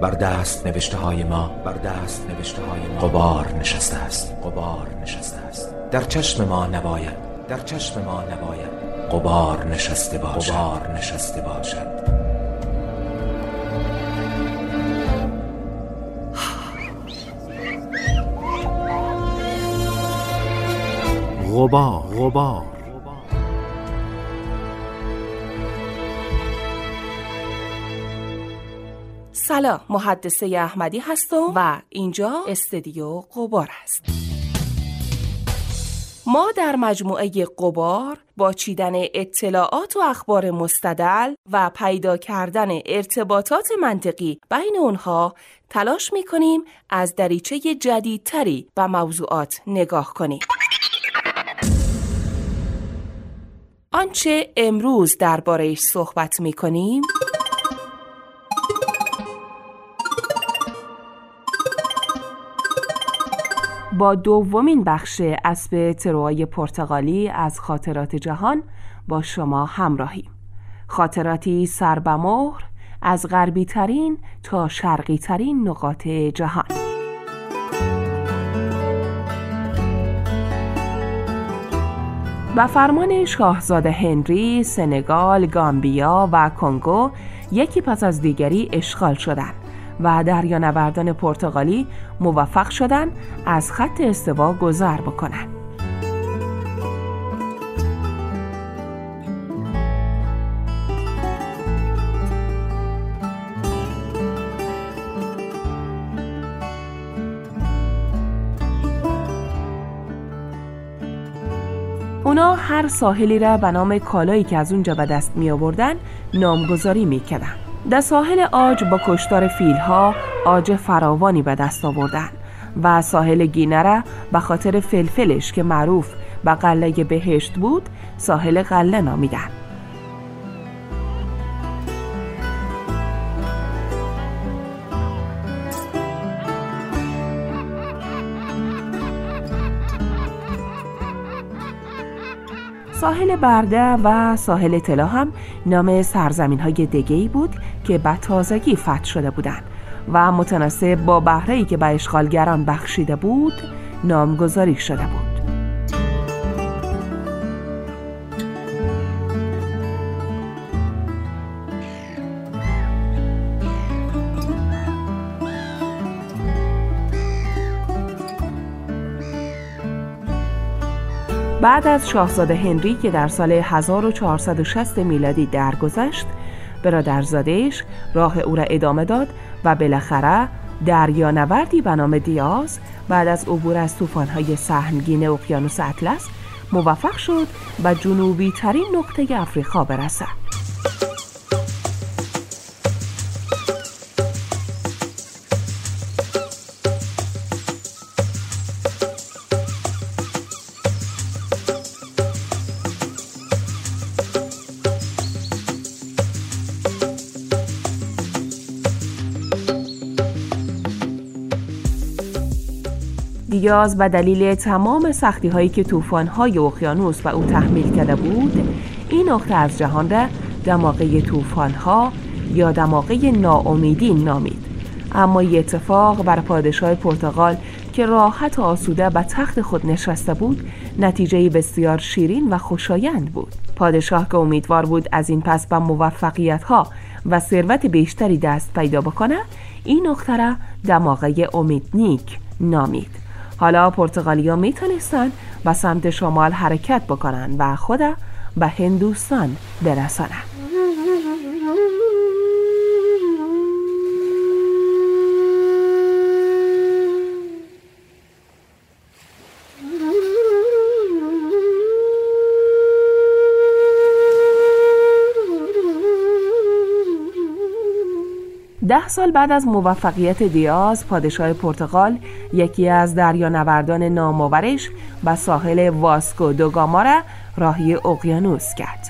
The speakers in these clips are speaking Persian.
بر دست نوشته های ما غبار نشسته است. در چشم ما نباید غبار نشسته باشد. غبار. سلام، محدثه احمدی هستم و اینجا استودیو غبار است. ما در مجموعه غبار با چیدن اطلاعات و اخبار مستدل و پیدا کردن ارتباطات منطقی بین اونها تلاش می‌کنیم از دریچه جدیدتری به موضوعات نگاه کنیم. آنچه امروز درباره‌اش صحبت می‌کنیم با دومین بخش اسب تروای پرتغالی از خاطرات جهان با شما همراهیم. خاطراتی سربمهر از غربی ترین تا شرقی ترین نقاط جهان. به فرمان شاهزاده هنری، سنگال، گامبیا و کنگو یکی پس از دیگری اشغال شدند و دریانوردان پرتغالی موفق شدند از خط استوا گذر بکنند. اونا هر ساحلی را به نام کالایی که از اونجا به دست می آوردن نامگذاری می کردن. در ساحل عاج با کشتار فیلها عاج فراوانی به دست آوردن و ساحل گینه را به خاطر فلفلش که معروف به قله بهشت بود ساحل قله نامیدن. ساحل برده و ساحل طلا هم نام سرزمین‌های دیگه‌ای بود که به تازگی فتح شده بودند و متناسب با بهره‌ای که به اشغالگران بخشیده بود نامگذاری شده بود. بعد از شاهزاده هنری که در سال 1460 میلادی درگذشت، برادرزاده‌اش راه او را ادامه داد و بالاخره دریانوردی به نام دیاز بعد از عبور از طوفان‌های سهمگین اقیانوس اطلس موفق شد به جنوبی ترین نقطه آفریقا برسد. دیاز به دلیل تمام سختی‌هایی که طوفان‌های اقیانوس به او تحمیل کرده بود، این نقطه از جهان را دماغه طوفان‌ها یا دماغه ناامیدی نامید. اما این اتفاق بر پادشاه پرتغال که راحت و آسوده به تخت خود نشسته بود، نتیجه‌ای بسیار شیرین و خوشایند بود. پادشاه که امیدوار بود از این پس به موفقیت‌ها و ثروت بیشتری دست پیدا بکنه، این نقطه را دماغه امیدنیک نامید. حالا پرتغالیا میتونستن به سمت شمال حرکت بکنن و خود به هندوستان برسانن. ده سال بعد از موفقیت دیاز، پادشاه پرتغال یکی از دریانوردان نامآورش به ساحل واسکو دو گاما را راهی اقیانوس کرد.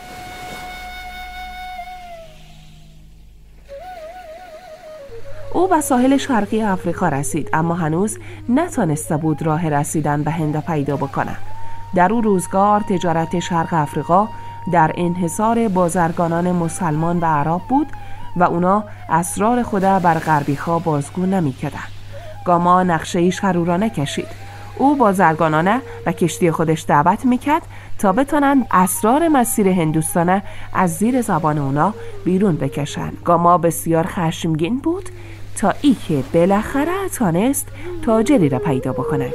او به ساحل شرقی آفریقا رسید، اما هنوز نتانسته بود راه رسیدن به هند پیدا بکنه. در او روزگار تجارت شرق آفریقا در انحصار بازرگانان مسلمان و عرب بود و اونا اسرار خدا بر غربی ها بازگو نمی کردن. گاما نقشه شرورانه کشید. او بازرگانانه و کشتی خودش دعوت میکرد تا بتونن اسرار مسیر هندوستانه از زیر زبان اونا بیرون بکشن. گاما بسیار خشمگین بود تا ای که بالاخره تانست تاجری را پیدا بکنه.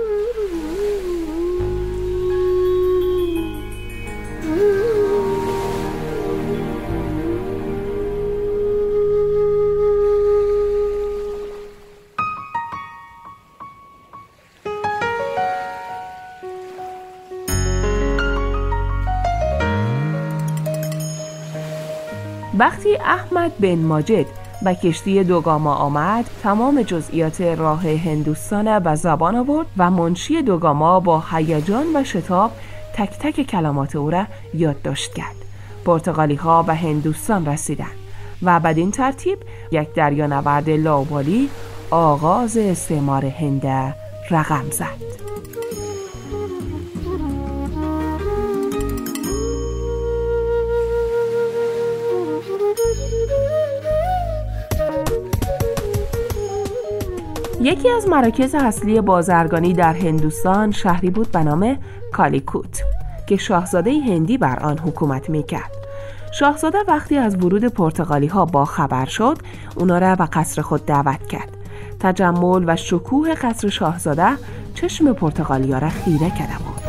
وقتی احمد بن ماجد به کشتی دوگاما آمد، تمام جزئیات راه هندوستان به زبان آورد و منشی دوگاما با هیجان و شتاب تک تک کلمات او را یادداشت کرد. پرتغالی ها به هندوستان رسیدند و بدین ترتیب یک دریانورد لاابالی آغاز استعمار هند رقم زد. یکی از مراکز اصلی بازرگانی در هندوستان شهری بود به نام کالیکوت که شاهزاده هندی بر آن حکومت میکرد. شاهزاده وقتی از ورود پرتغالی ها با خبر شد، اونا را به قصر خود دعوت کرد. تجمل و شکوه قصر شاهزاده چشم پرتغالی ها را خیره کرده بود.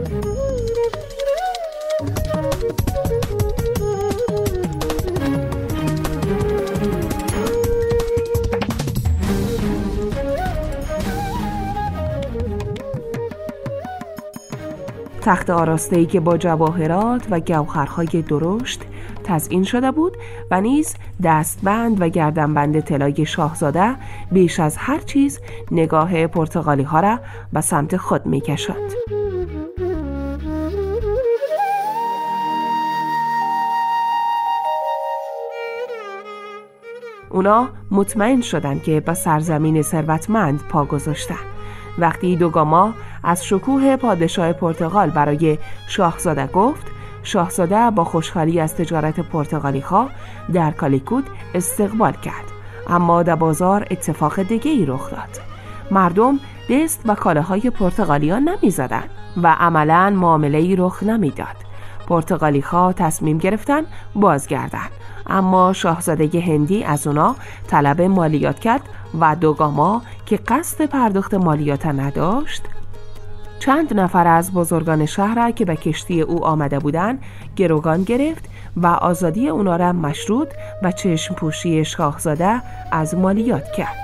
تخت آراسته‌ای که با جواهرات و گوهرهای درشت تزیین شده بود و نیز دستبند و گردنبند طلای شاهزاده بیش از هر چیز نگاه پرتغالی ها را به سمت خود می کشد. اونا مطمئن شدند که به سرزمین ثروتمند پا گذاشتند. وقتی دوگاما از شکوه پادشاه پرتغال برای شاهزاده گفت، شاهزاده با خوشحالی از تجارت پرتغالی ها در کالیکوت استقبال کرد. اما در بازار اتفاق دیگه ای رخ داد. مردم دست به کالاهای پرتغالیان نمی زدن و عملاً معامله ای رخ نمی داد. پرتغالی ها تصمیم گرفتن بازگردن، اما شاهزاده هندی از اونا طلب مالیات کرد و دوگاما که قصد پرداخت مالیات نداشت، چند نفر از بزرگان شهر که به کشتی او آمده بودند گروگان گرفت و آزادی اونا را مشروط و چشم پوشی شاهزاده از مالیات کرد.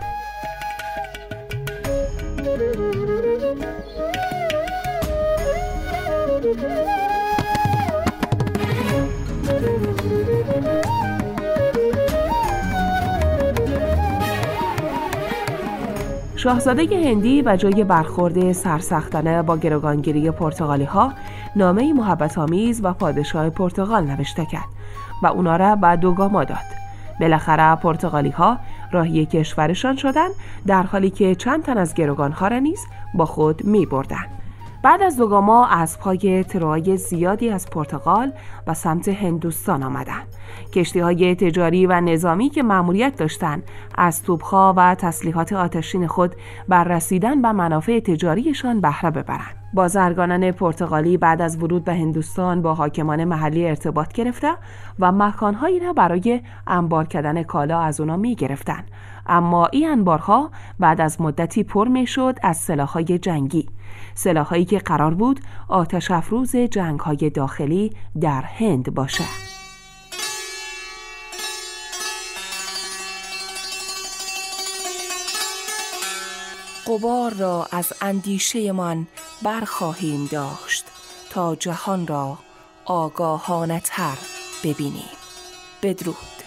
شاهزاده هندی به جای برخورد سرسختانه با گروگانگیری پرتغالی ها نامه محبت آمیز و پادشاه پرتغال نوشته کرد و اونا را به دوگاما داد. بالاخره پرتغالی ها راهی کشورشان شدند، در حالی که چند تن از گروگان ها را نیز با خود می بردن. بعد از دوگاما اسب‌های تروای زیادی از پرتغال و سمت هندوستان آمدند. کشتی‌های تجاری و نظامی که مأموریت داشتند از توپ‌ها و تسلیحات آتشین خود بر رسیدن به منافع تجاریشان بهره ببرند. بازرگانان پرتغالی بعد از ورود به هندوستان با حاکمان محلی ارتباط گرفته و مکان‌هایی را برای انبار کردن کالا از اونا می‌گرفتند. اما این انبارها بعد از مدتی پر می‌شد از سلاح‌های جنگی، سلاح‌هایی که قرار بود آتش افروز جنگ‌های داخلی در هند باشه. غبار را از اندیشه‌مان برخواهیم داشت تا جهان را آگاهانه تر ببینیم. بدرود.